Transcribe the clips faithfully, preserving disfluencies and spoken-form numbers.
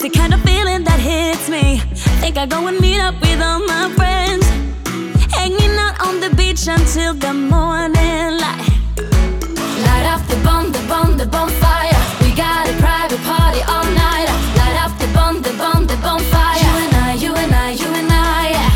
the kind of feeling that hits me. Think I go and meet up with all my friends, hanging out on the beach until the morning light. Light up the bomb, the bomb, the bonfire. We got a private party all night. Light up the bomb, the bomb, the bonfire. You and I, you and I, you and I, yeah.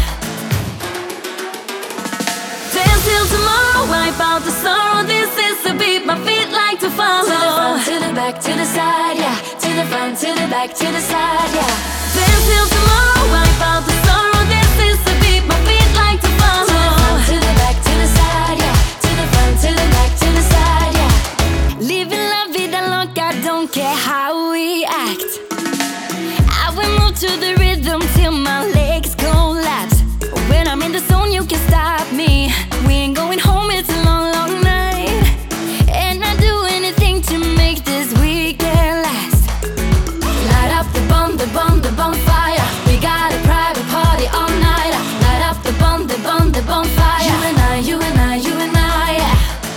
Dance till tomorrow, wipe out the sorrow. This is the beat my feet like to follow. To the front, to the back, to the side, yeah. To the front, to the back, to the side, yeah. Dance till tomorrow, wipe out the sorrow. This is the beat my feet like to follow. To the front, to the back, to the side, yeah. To the front, to the back, to the side, yeah. Living la vida loca, don't care how we act. I will move to the rhythm till my legs collapse. When I'm in the zone, you can stop me. We ain't going home, it's a long, long night, and I'd do anything to make this weekend last. Light up the bomb, the bomb, the bonfire. We got a private party all night. Light up the bomb, the bomb, the bonfire. You and I, you and I, you and I, yeah.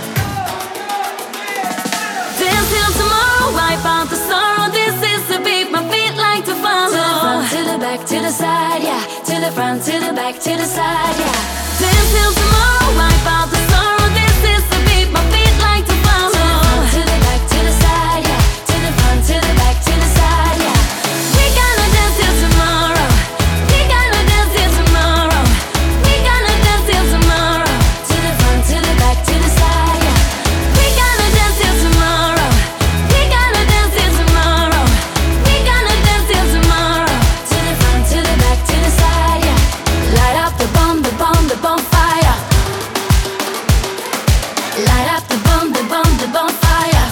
Dance till tomorrow, wipe out the sorrow. This is the beat my feet like to follow. To the front, to the back, to the side, yeah. To the front, to the back, to the side, yeah. Dance till tomorrow, wipe out the sorrow. This is the beat my feet like to follow. To the back, to the side, yeah. To the front, to the back, to the side, yeah. We gonna dance till tomorrow. We gonna dance till tomorrow. We gonna dance till tomorrow. To the front, to the back, to the side, yeah. We gonna dance till tomorrow. We gonna dance till tomorrow. We gonna dance till tomorrow. To the front, to the back, to the side, yeah. Light up the bomb, the bomb, the bonfire. Light up the bomb, the bomb, the bonfire.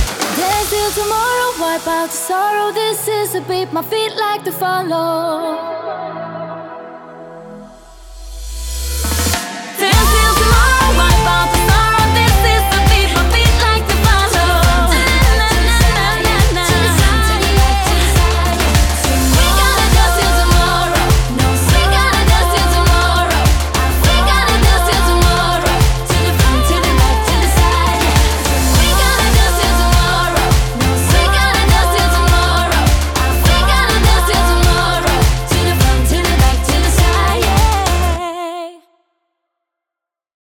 Dance till tomorrow, wipe out the sorrow. This is a beat my feet like to follow.